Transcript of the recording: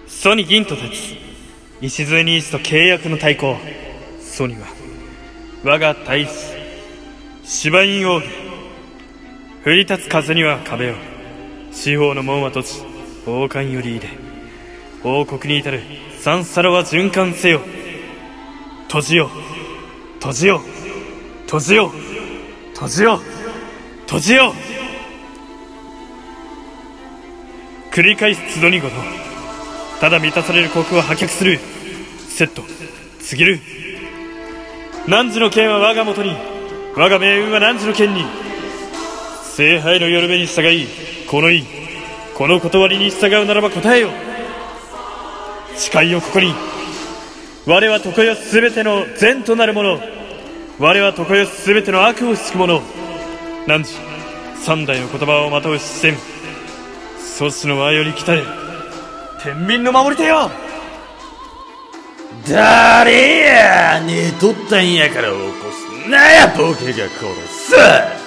ソニ銀と鉄、礎に石と契約の対抗。ソニは我が大使芝院奥義。降り立つ風には壁を、四方の門は閉じ、王冠より入れ、王国に至る三皿は循環せよ。閉じよ、閉じよ、閉じよ、閉じよ、閉じよ。繰り返す集にごと、ただ満たされる国を破却する。セット告げる。汝の剣は我がもとに、我が命運は汝の剣に。聖杯の夜目に従い、この意、この断りに従うならば答えよ。誓いをここに。我は常世すべての善となるもの、我は常世すべての悪を救うもの。汝三代の言葉をまとう視線、祖師の和より来たれ、天民の守り手よ。 誰や寝とったんやから起こすなや、ボケが殺す。